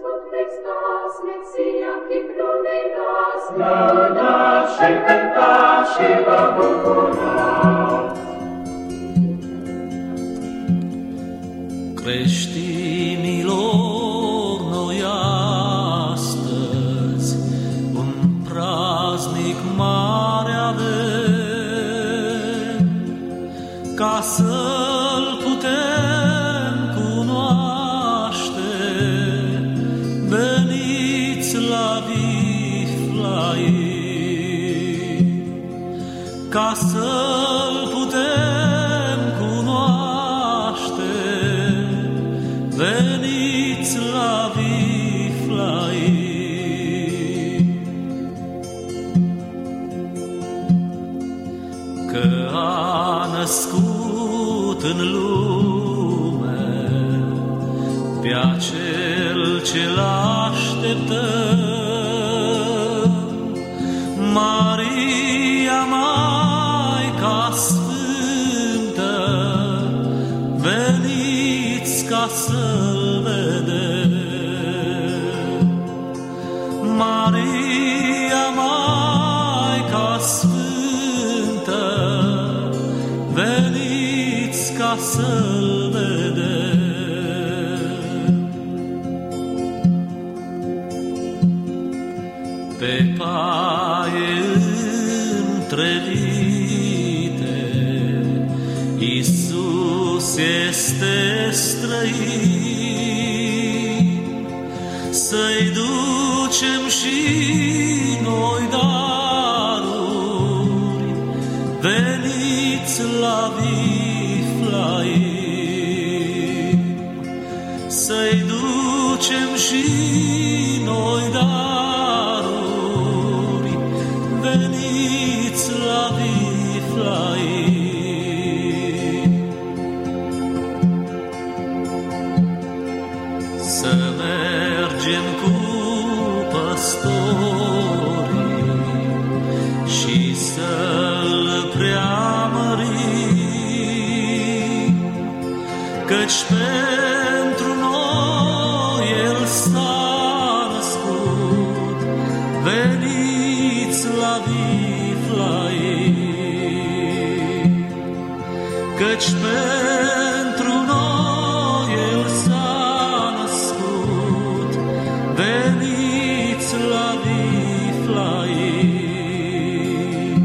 născut Hristos, Mesia chip luminos, lăudați și cântați și vă bucurați. Creștinilor, noi astăzi un praznic mare avem, ca să-l putem cunoaște. Veniți la Viflaim, ca să-l putem cunoaște. Veniți la Viflaim, că a născut în lume pe acel ce-l așteptăm. Maria, Maica Sfântă, veniți ca să-l vedem. Maria, Maica Sfântă, veniți ca să-l vedem. Pe paie întrevite, Iisus este străin, să-i ducem și noi daruri. Veniți la Viflaim, să-i ducem și noi daruri. Veniți la Viflaim, să mergem cu păstorii și să-l preamărim, căci pentru noi el s-a născut. Veniți la Viflaim, căci pentru noi el s-a născut. Veniți la Viflaim.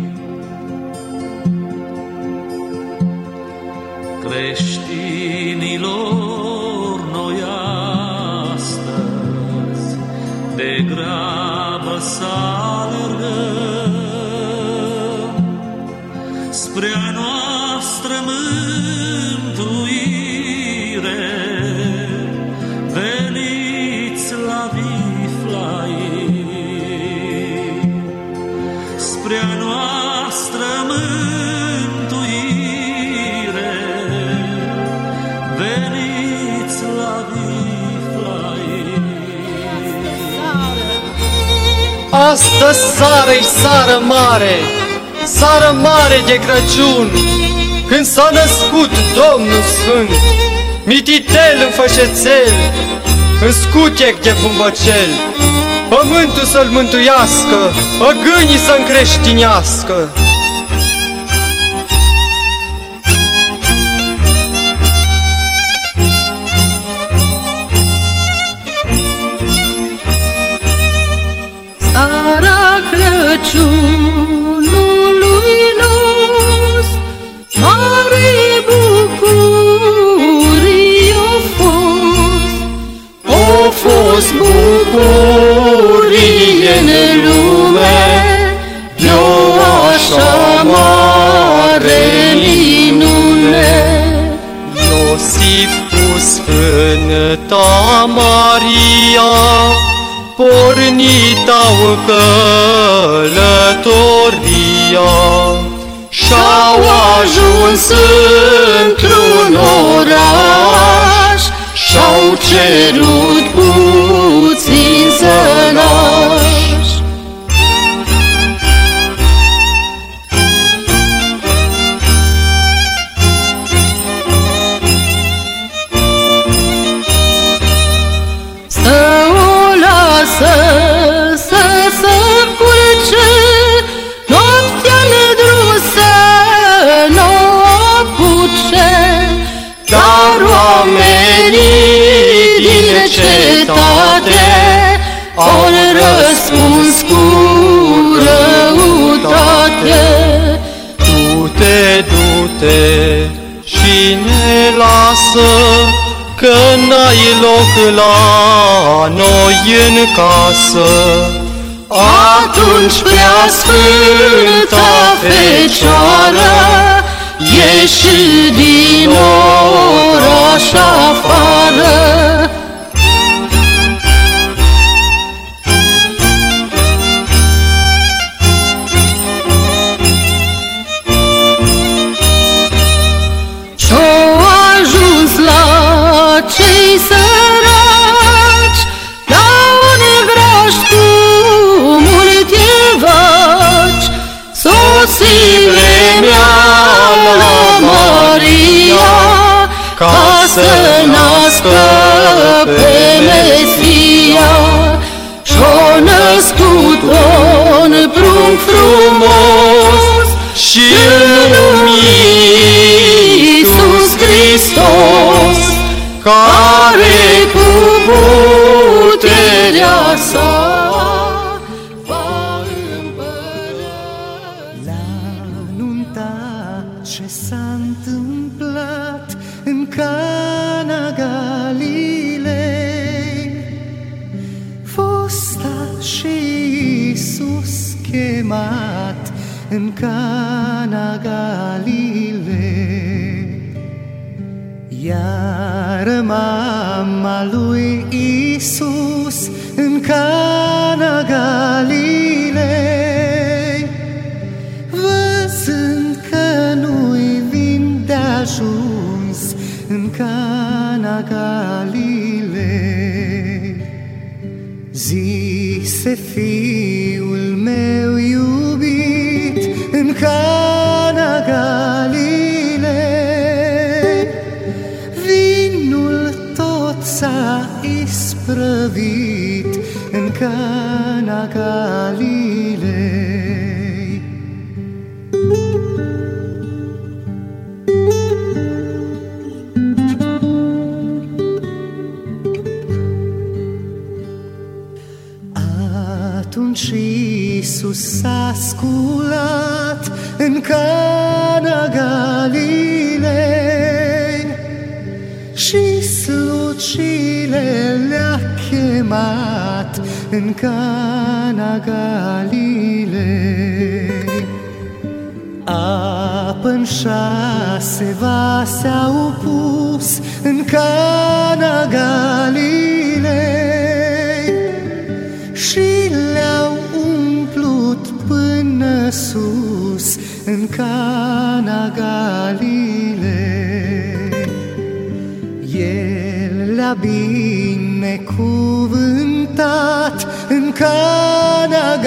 Creștinilor, noi astăzi de grabă să alergăm spre a noastră mântuire. Veniți la Viflaim, spre a noastră mântuire. Veniți la Viflaim. Astăzi sară-i sară mare, sară mare de Crăciun, când s-a născut Domnul Sfânt, mititel în fășețel, în scutec de bumbăcel. Pământul să-l mântuiască, păgânii să încreștinească. Sara Crăciunului nostru, mare bucurie a fost bucurie în lume, de-o așa mare minune. Iosif cu Sfânta Maria pornit-au călătoria și-au ajuns într-un oraș, și-au cerut puțin sălaș. Stă ori răspuns cu răutate. Du-te și ne lasă, că n-ai loc la noi în casă. Atunci prea sfânta Fecioară ieși din oraș afară. Și-o ajuns la cei săraci, la un graș cu multe vaci. Sosi vremea la Maria, ca să nască pe Mesia. Și-o născut un prunc frumos Și-l numi Iisus Hristos, care cu puterea sa va împăra. La nunta ce s-a întâmplat în Cana Galilei, fosta și Iisus chemat în Cana Galilei. Iar mama lui Iisus în Cana Galilei, văzând că nu-i vin de-ajuns în Cana Galilei, zise: fiul meu iubit în Cana Galilei, vinul tot s-a isprăvit în Cana Galilei. Atunci Iisus s-a sculat în Cana Galilei și slucile le-a chemat în Cana Galilei. Apă-n 6 vase au pus în Cana Galilei și le-au umplut până sus în Cana Galilei. El le-a binecuvântat în Cana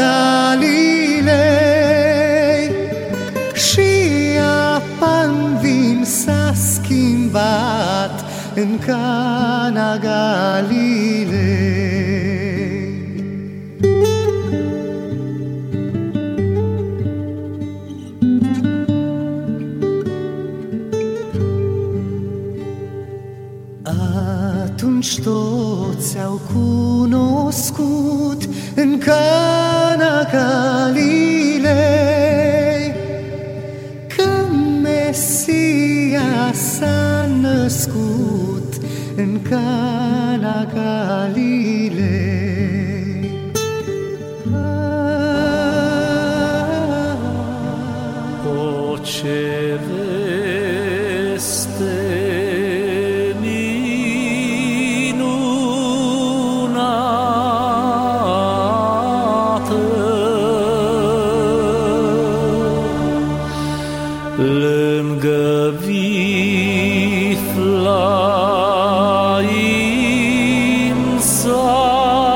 Galilei și apa-n vin s-a schimbat în Cana Galilei. Atunci toți au cunoscut în Cana Galilei că Mesia s-a născut în Cana Galilei. O, ce veste lângă Viflaim s-a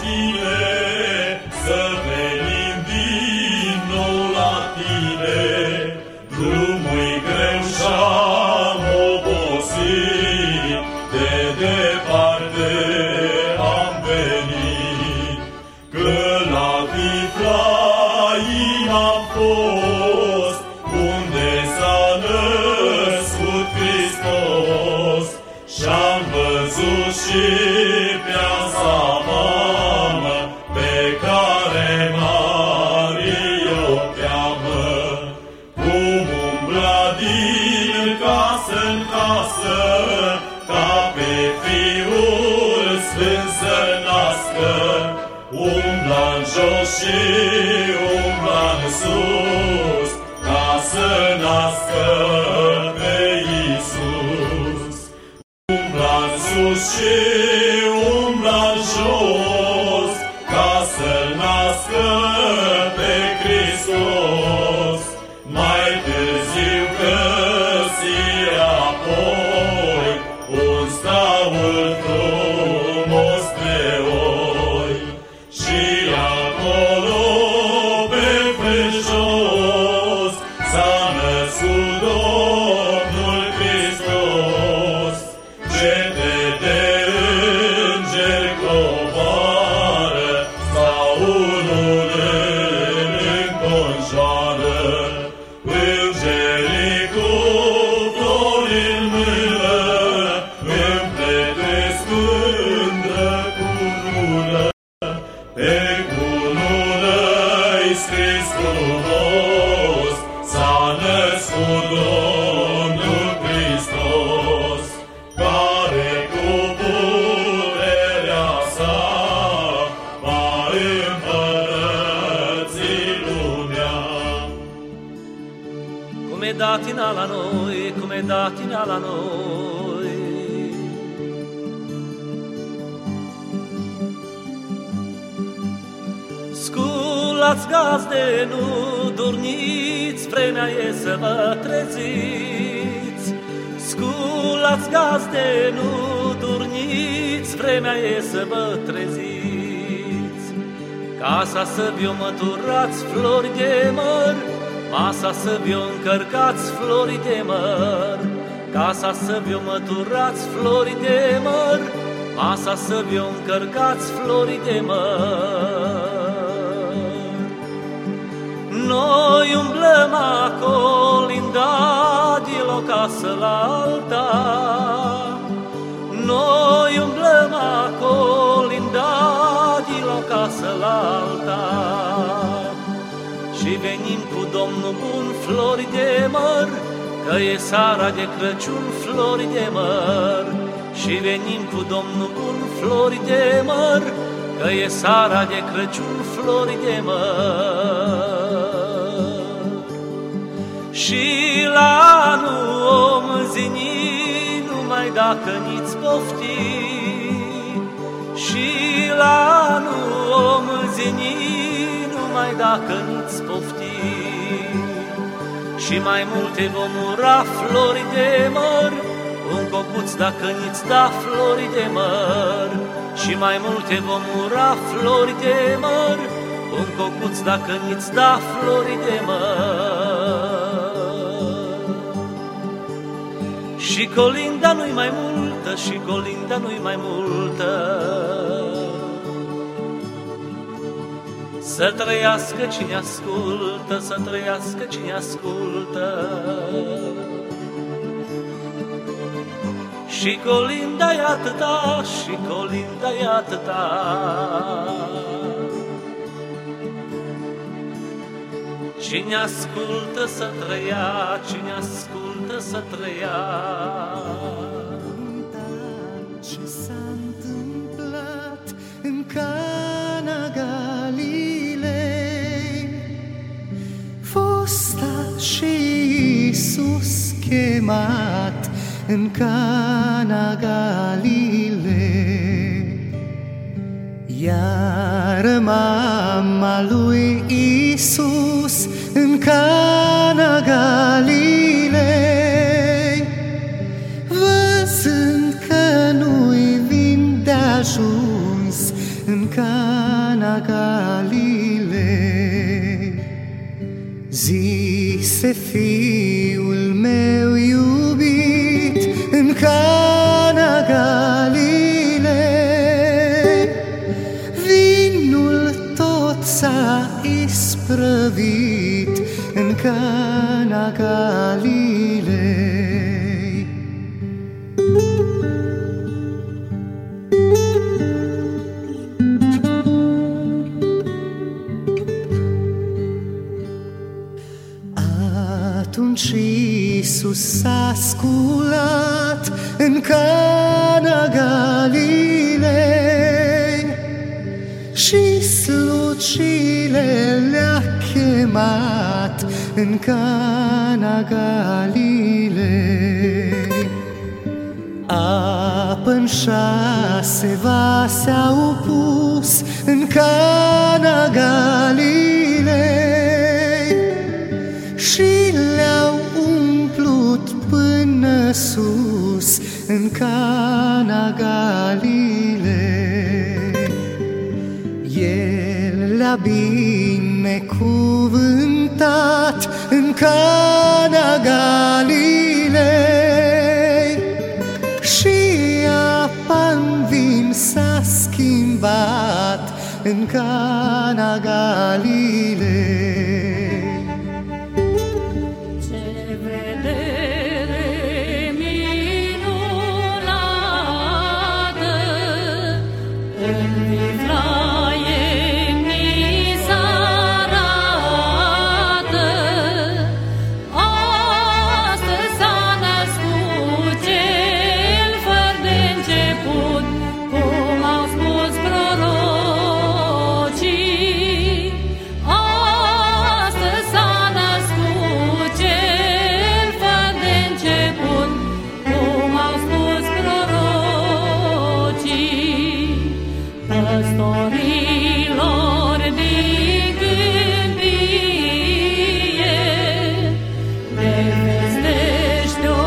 tine, să venim din nou la tine. Drumul-i greu și-am obosit, de departe am venit, că la Viflaim am fost, unde s-a născut Hristos, și-am văzut și pe-a sa mamă, pe care Marie o cheamă, cum umbla din casă-n casă, ca pe Fiul Sfânt să nască, umbla-n jos și umbla-n sus, ca să nască pe Iisus. Umbla-n sus și umbla-n jos, ca să-L nască pe Hristos. Mai târziu găsi apoi un staul frumos de oi, și acolo pe frâșos s-a născut Domnul Hristos. Cete de îngeri coboară, staulul îl înconjoară, îngerii cu flori în mână împletesc mândră cunună. Pe cunună-i scris frumos, s-a născut Domnul Hristos, care cu puterea sa va împărăți lumea. Cum e datina la noi, cum e datina la noi. Sculați gazde, nu dormiți, vremea e să vă treziți. Sculați gazde, nu dormiți, vremea e să vă treziți. Casa să vi-o măturați, flori de măr, masa să vi-o încărcați, flori de măr. Casa să vi-o măturați, flori de măr, masa să vi-o încărcați, flori de măr. Noi umblăm acolinda de la o casă la alta, noi umblăm acolinda de la o casă la alta, și venim cu Domnul bun, flori de măr, că e seara de Crăciun, flori de măr. Și venim cu Domnul bun, flori de măr, că e seara de Crăciun, flori de măr. Și la anul om zini, numai dacă niți pofti, și la anul om zini, numai dacă niți pofti. Și mai multe vom ura, flori de măr, un cocuț dacă niți da, flori de măr. Și mai multe vom ura, flori de măr, un cocuț dacă niți da, flori de măr. Și colinda nu-i mai multă, și colinda nu-i mai multă. Să trăiască cine ascultă, să trăiască cine ascultă. Și colinda-i atâta, și colinda-i atâta. Cine ascultă să trăia, cine ascultă să trăia. Ce s-a întâmplat în Cana Galilei? Fosta și Iisus chemat în Cana Galilei. Iar mama lui Iisus în Cana Galilei, văzând că nu-i vin de ajuns în Cana Cana Galilei. Zise fiul meu iubit în Cana Galilei, vinul tot s-a isprăvit în Cana Galilei. Atunci Iisus s-a sculat în Cana Galilei și slucile le-a chemat în Cana Galilei. Apă-n 6 vase au pus în Cana Galilei și le-au umplut până sus în Cana Galilei. El le-a binecuvântat în Cana Galilei și apa-n vin s-a schimbat în Cana Galilei. Păstorilor din câmpie, ne vestește o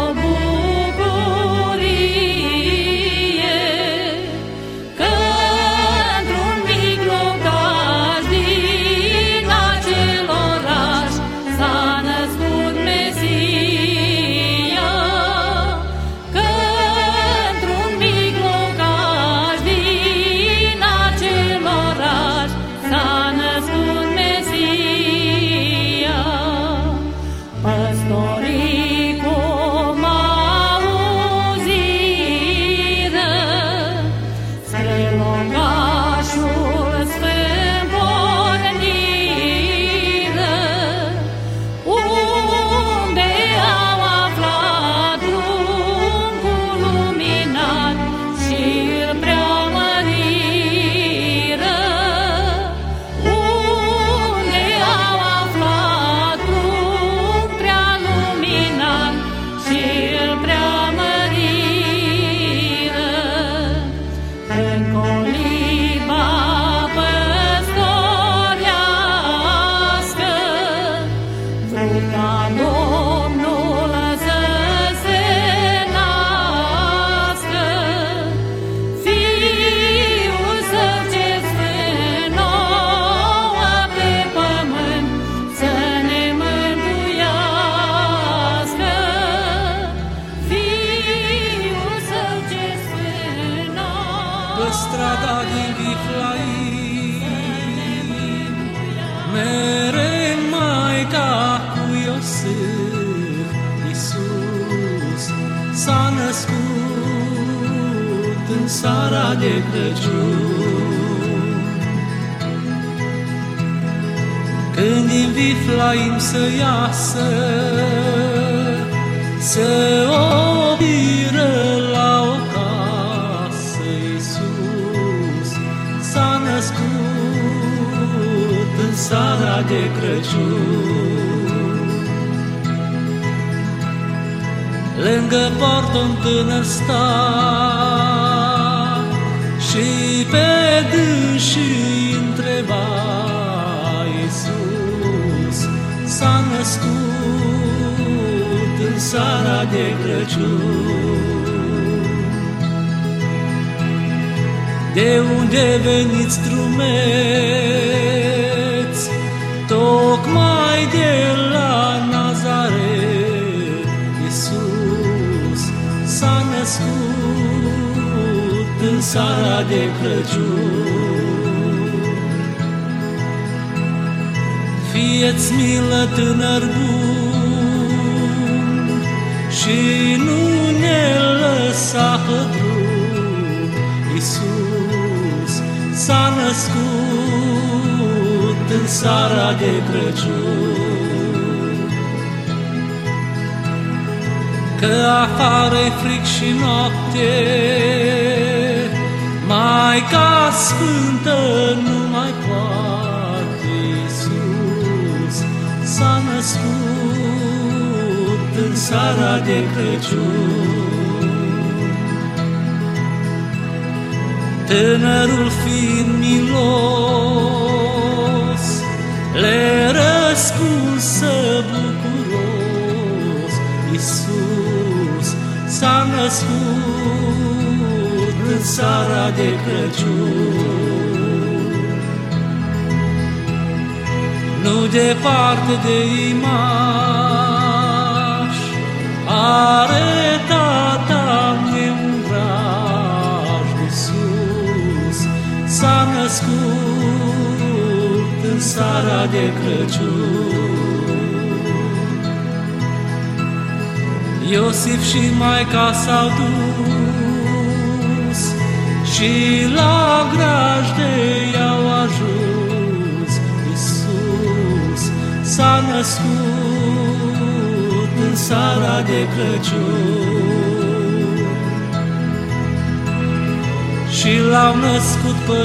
bucurie, că într-un mic locaș din acel oraș s-a născut Mesia, că într-un mic locaș din acel oraș s-a născut Mesia. Păstorii cum auziră spre locașul sfânt porniră, unde au aflat drum cu luminat și îl preamăriră, unde au aflat drum prea luminat și îl preamăriră. În coliba păstorească, vrut ca Domnul să se nască, Fiul Său cel sfânt nouă pe pământ să ne mântuiască, Fiul Său cel sfânt nouă. Pe strada din Viflaim mere Maica cu Iosif, Iisus s-a născut în seara de Crăciun. Când din Viflaim să iasă, să opiră la o casă, Iisus s-a născut în seara de Crăciun. Lângă poartă un tânăr sta și pe dânsii întreba, Iisus s-a născut în seara de Crăciun. De unde veniți drumeți, tocmai de la Nazaret, Iisus s-a născut în seara de Crăciun. Fieți milă, tânăr bun, și nu ne lăsa pe drum. Iisus s-a născut în seara de Crăciun. Că afară-i fric și noapte, Maica Sfântă nu mai poate. Iisus s-a născut în seara de Crăciun. Tânărul fiind milos, le răspunsă bucuros. Iisus s-a născut în seara de Crăciun. Nu departe de Imaș, are tata meu un vraj. Iisus s-a născut în seara de Crăciun. Iosif și Maica s-au dus și la grajde i-au ajuns. Iisus s-a născut în seara de Crăciun. Și l-au născut pe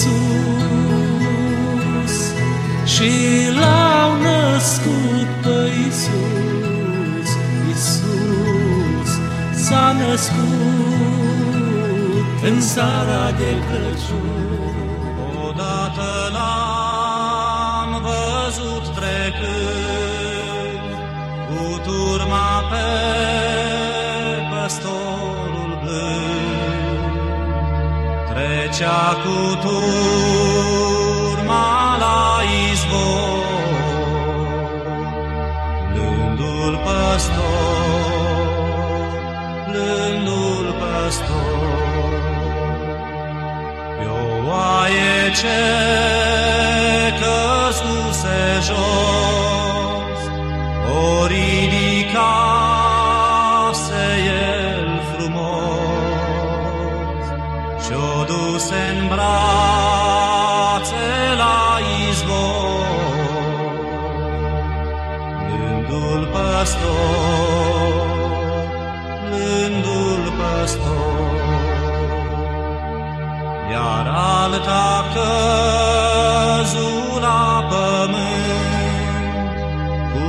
Iisus, și l-au născut pe Iisus. Iisus s-a născut în seara de Crăciun. Odată l-am văzut trecând cu turma pe păstorul blând. Trecea cu turma la izvor, blândul păstor, blândul păstor. Pe-o oaie ce căzuse jos, o ridicase el frumos și-o duse în brațe la izvor. Blândul păstor, blândul păstor. Iar alta căzu la pământ, cu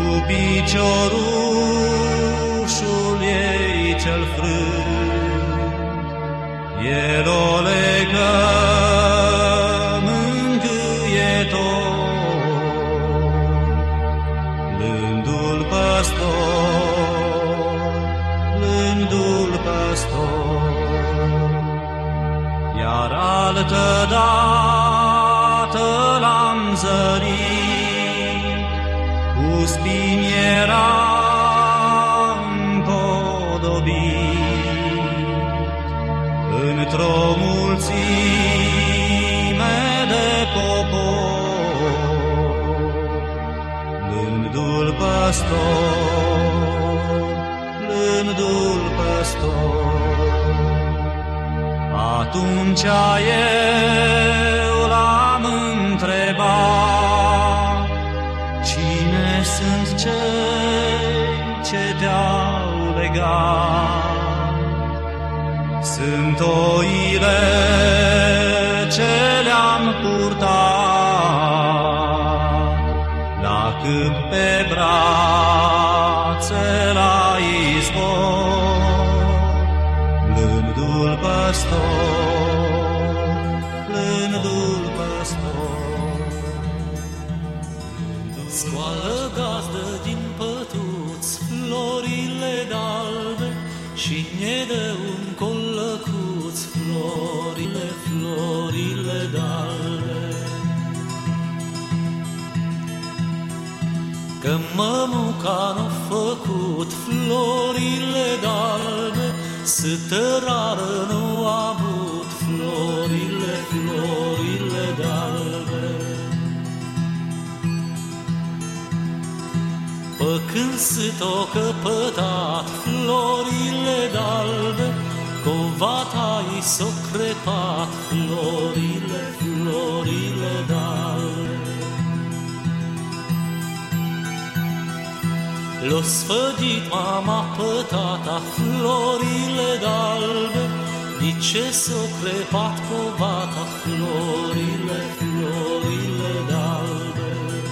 piciorușul ei cel frânt. El o legă mângâietor, blândul păstor, blândul păstor. Iar altă dată l-am zărit, cu spini era împodobit, într-o mulțime de popor. Blândul păstor, blândul păstor. Atunci eu l-am întrebat, cine sunt cei ce te-au legat? Sunt oile ce le-am purtat la câmp pe brațe la izvor. Blândul păstor, blândul păstor. Scoală, gazdă, din pătuți florile d'albe și ne dă un colăcuț, florile, flori. Că mămuca n-a făcut florile d'albe, sătărară nu a avut florile d'albe. Pă când s-o căpătat florile d'albe, covata i s-o crepat florile d'albe. L-o sfădit mama pe tata florile d'albe, nici s-o crepat covata florile d'albe.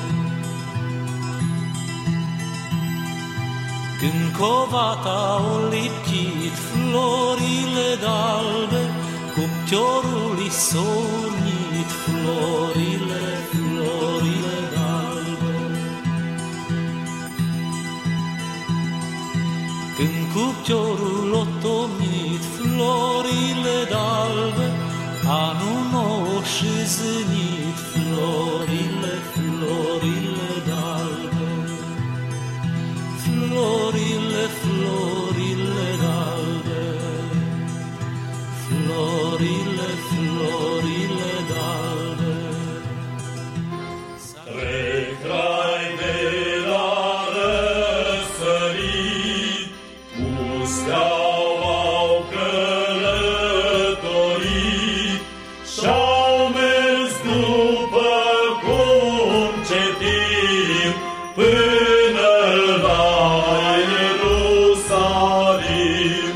Când covata o lipchit florile d'albe, cuptiorul i s-o unit florile d'albe. Când cuptiorul o tomit florile d'albe, anul nou și zânit florile d'albe. Florile d'albe, florile d'albe. Trec trai de la răsărit, cu steaua au călătorit, și-au mers după cum cetim, până la Ierusalim.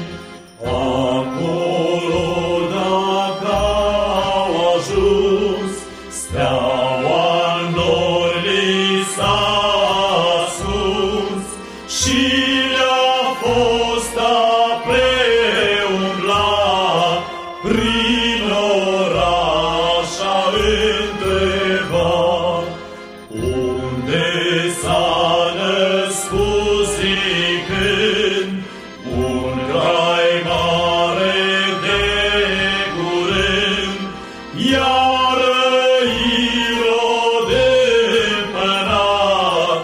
Acolo dacă au ajuns, steaua în nori li s-a ascuns, și le-a fost a preumbla prin oraș a întrebat, unde s-a născut zicând, un grai mare de curând, iar Irod împărat,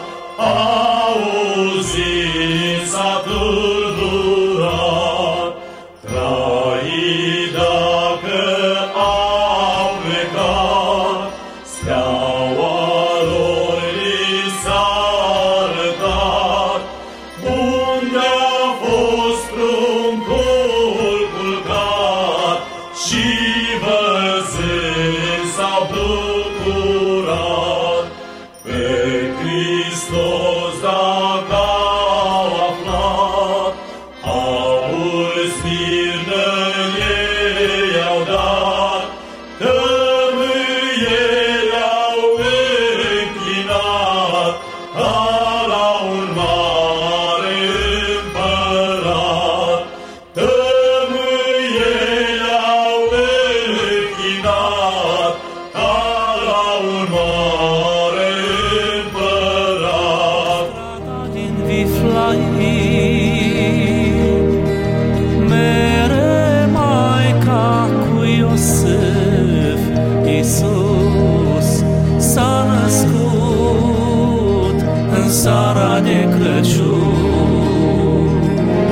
auzind s-a tulburat. Trai dacă au plecat, steaua lor li s-a arătat, unde a fost pruncul culcat, și văzând s-au bucurat. Pe Hristos dacă au aflat, aur smirnă ei au dat, tămâieli au închinat, ca la un mare împărat. Tămâieli au închinat, ca la un mare împărat. Strada din Viflaim, mere Maica cu Iosif, Iisus s-a născut în seara de Crăciun.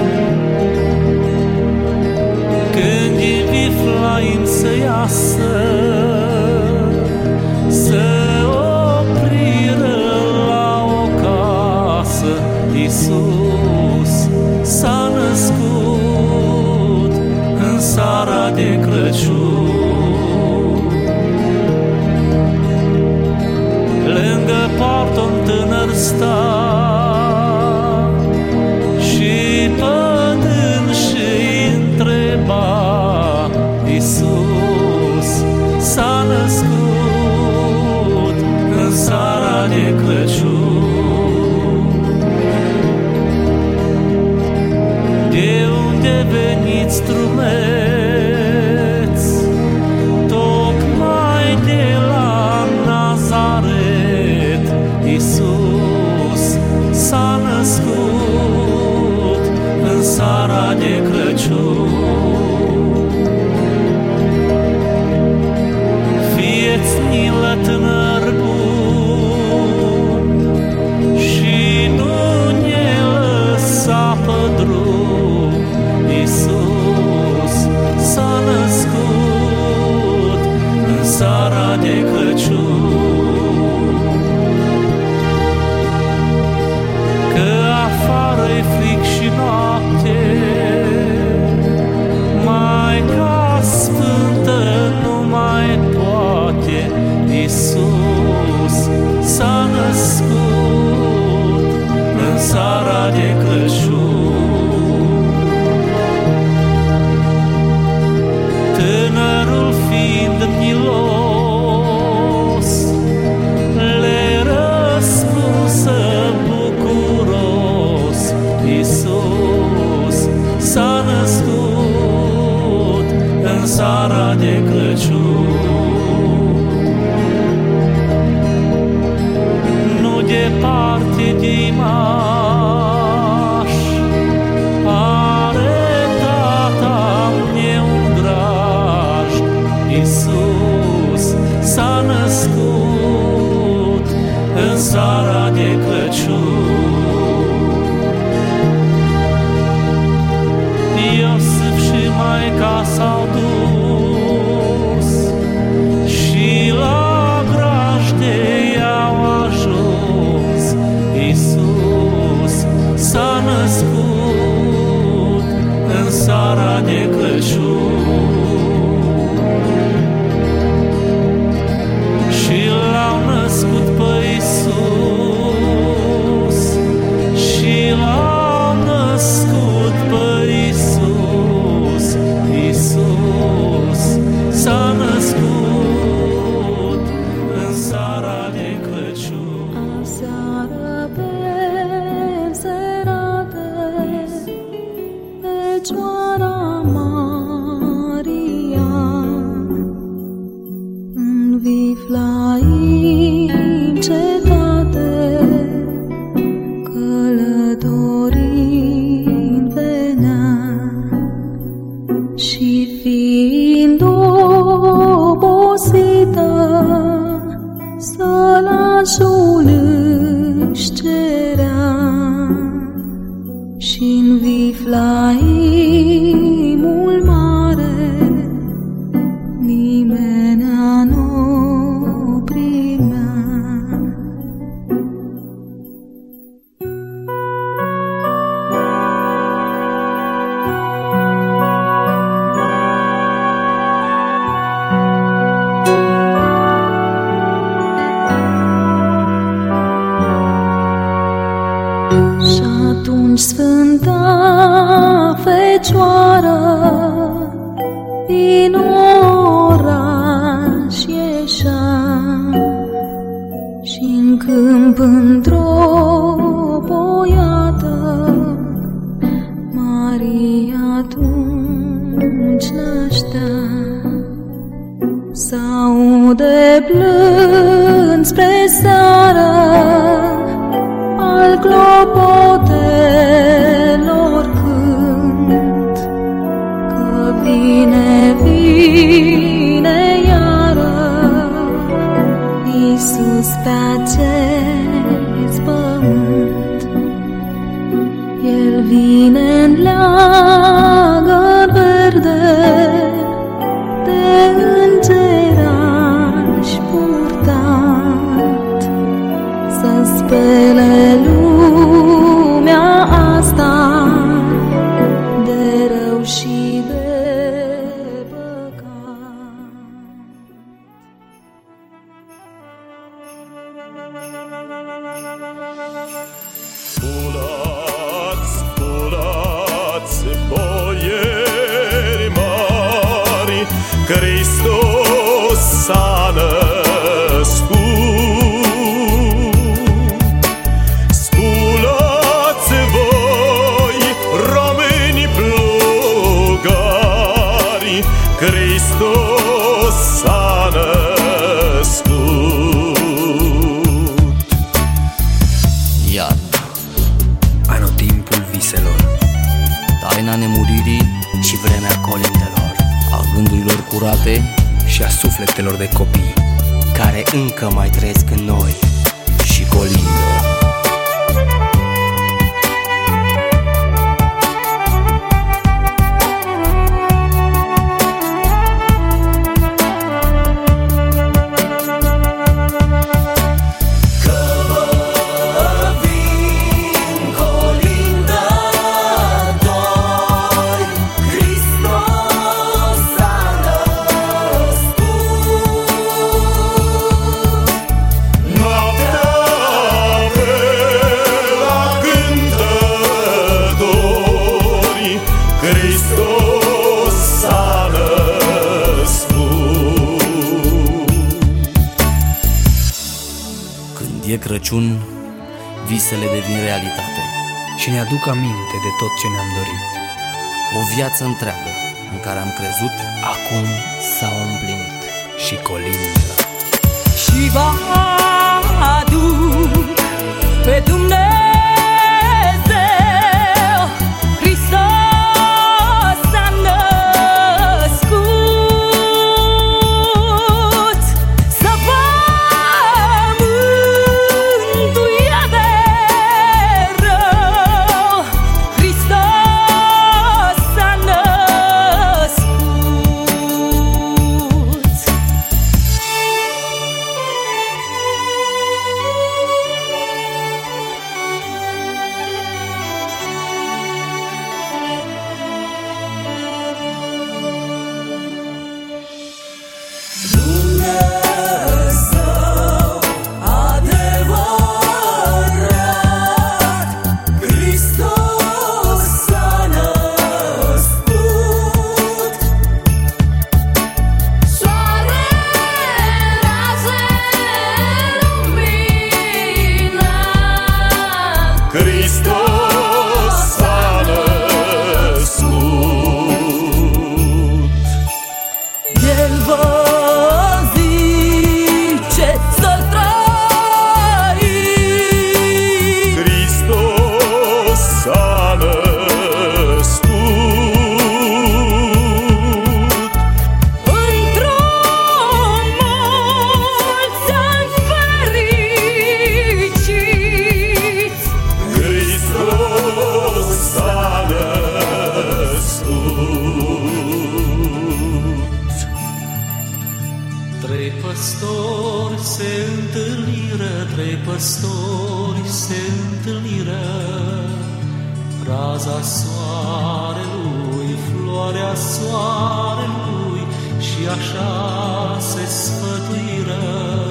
Când din Viflaim să iasă, să opriră la o casă, Iisus s-a născut în seara de Crăciun. Lângă poartă un tânăr sta, și pădând și întreba, Iisus s-a născut în seara de Crăciun. De unde veniți, drumeți, tocmai de la Nazaret, Iisus s-a născut în seara de Crăciun. Fieți-ni la tânăr bun și s-a născut în seara de Crăciun. Tânărul fiind milos, le răspunsă bucuros: Iisus s-a născut în seara de Crăciun. Nu departe de Imaș are tata meu drag, Iisus s-a născut în seara de Crăciun. Iosif și Maica s-au dus și la grajde i-au ajuns. Iisus s-a născut în seara de Crăciun. Și l-au născut pe Iisus, și l-au născut pe Iisus. Iisus s-a născut în seara de Crăciun. Aseară pe serate, Fecioara Maria, în Viflaim cetate, călătorind venea, și fiind obosită, sălașul își cerea. Și-n Viflaimul mare nimenea n-o primea. Și-atunci Sfânta Fecioară din oraș ieșea, și-n câmp într-o boiată Maria atunci năștea. S-aude plâns spre seară al clopotelor cânt, că vine, vine iară Iisus pe acest pământ. El vine-n leagăn verde, de îngeraș purtat, să spele lumea asta de rău și de păcat. Sculați, sculați, boieri mari, Hristos s-a născut. Sculați voi, români plugari, Hristos s-a născut. Iată, anotimpul viselor, taina nemuririi și vremea colindelor, a gândurilor curate și a sufletelor de copii, care încă mai trăiesc în noi și colindă. Noaptea e Crăciun, visele devin realitate și ne aduc aminte de tot ce ne-am dorit. O viață întreagă în care am crezut, Acum s-a împlinit. și colindă. Și vă aduc pe Dumnezeu, Hristos s-a născut, să vă mântuie de rău. Hristos s-a născut. Hristos s-a născut. El vă zice să trăiți. Hristos s-a născut. Într-un mulți ani fericiți. Hristos s-a născut. Trei păstori se întâlniră, trei păstori se întâlniră. Raza soarelui, floarea soarelui, și așa se sfătuiră.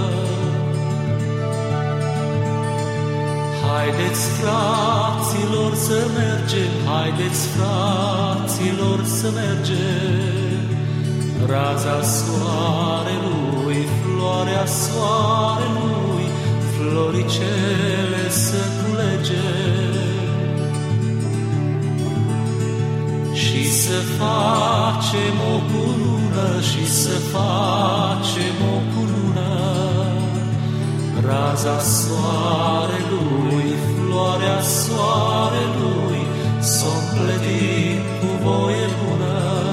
Haideți, fraților, să mergem, haideți, fraților, să mergem. Raza soarelui, floarea soarelui, floricele să culegem. Și să facem o cunună, și să facem o cunună. Raza soarelui, floarea soarelui, s-o împletim cu voie bună.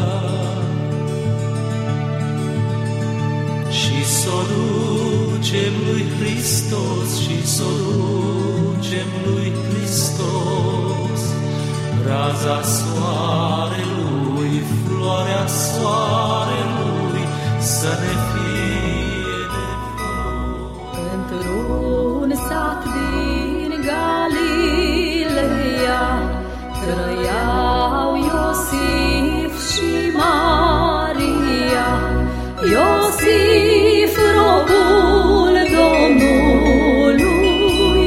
Și s-o ducem lui Hristos, și s-o ducem lui Hristos. Raza soarelui, floarea soarelui, să ne fie de folos. Într-un sat din Galileea trăiau Iosif și Maria. Iosif, robul Domnului,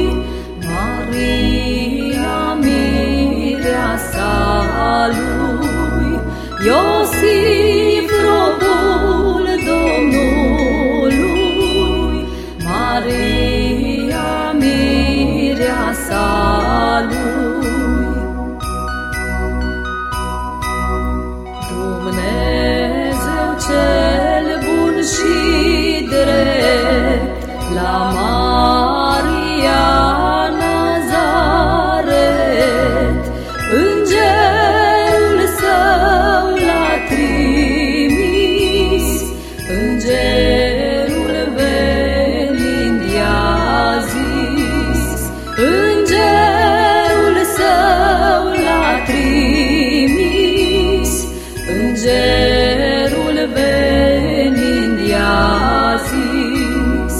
Maria, mireasa lui. Iosif, robul Domnului, Maria, mireasa lui. Dumnezeu cel bun și drept, la Maria Nazaret, îngerul său l-a trimis. Îngerul venind i-a zis, îngerul său l-a trimis. Îngerul venind i-a zis,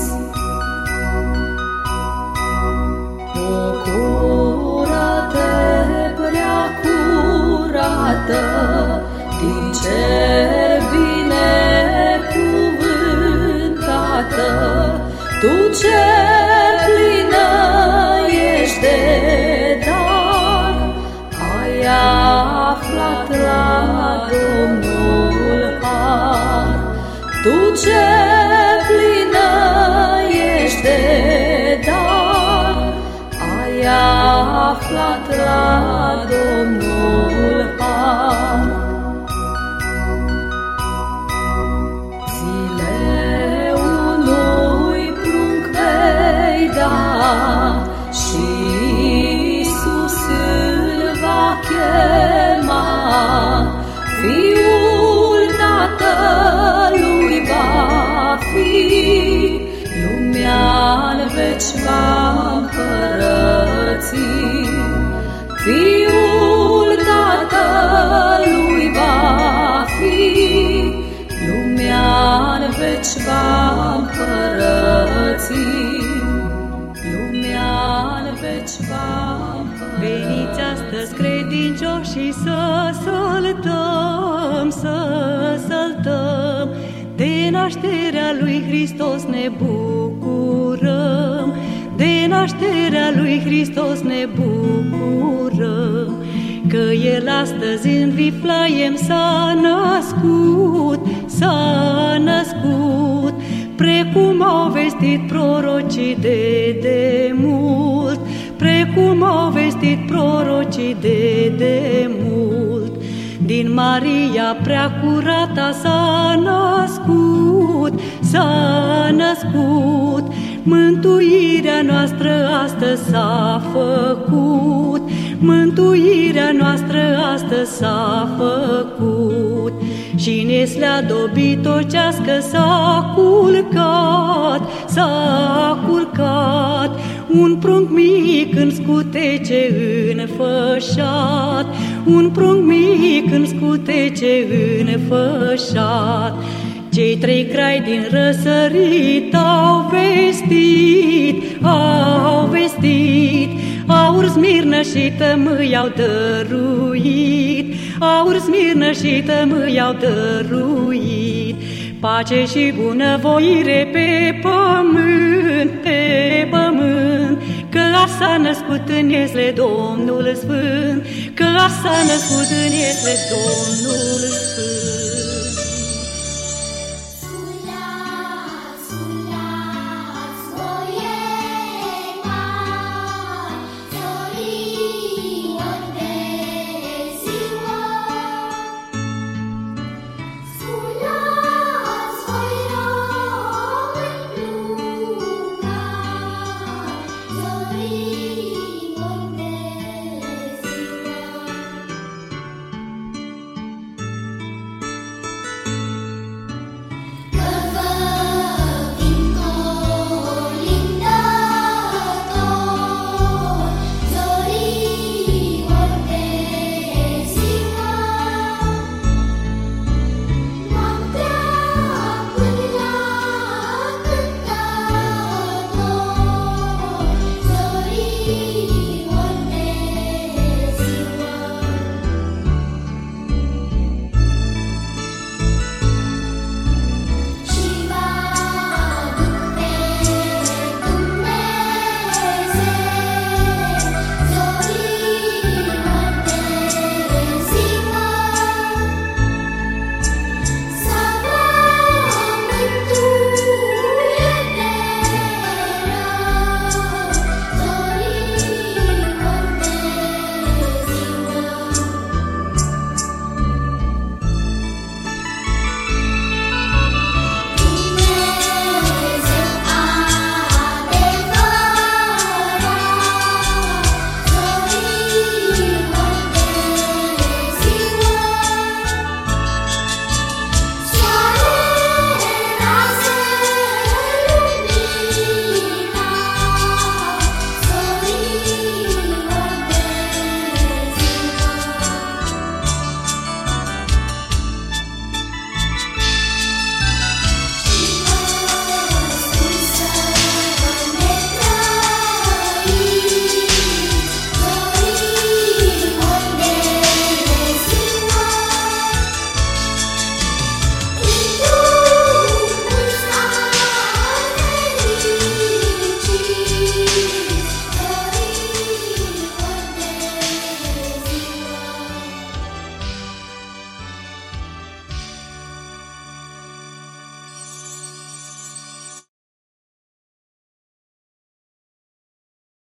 bucură-te, prea curată, din cer binecuvântată. Tu ce plină ești de dar, ai aflat la Domnul har. Tu ce plină ești de dar, aflat la Domnul har. Zile unui prunc vei da și Iisus îl va chema, Fiul Tatălui va fi, lumea-n veci va împărăți. Fiul Tatălui va fi, lumea-n veci va împărăți. Lumea-n veci va împărăți. Veniți astăzi credincioși să săltăm, să săltăm, de nașterea lui Hristos ne bucurăm, de nașterea lui Hristos ne bucurăm, că El astăzi în Viflaiem s-a născut, s-a născut, precum au vestit prorocii de demult, precum au vestit prorocii de demult. Din Maria prea curata s-a născut, s-a născut, mântuirea noastră astăzi s-a făcut, mântuirea noastră astăzi s-a făcut. Și în Ieslea dobitocească s-a culcat, s-a culcat, un prunc mic în scutece înfășat, un prunc mic în scutece înfășat. Cei trei crai din răsărit au vestit, au vestit, aur, smirnă și tămâi au dăruit, aur, smirnă și tămâi au dăruit. Pace și bunăvoire pe pământ, pe pământ, că s-a născut în Iesle Domnul Sfânt, că s-a născut în Iesle Domnul Sfânt.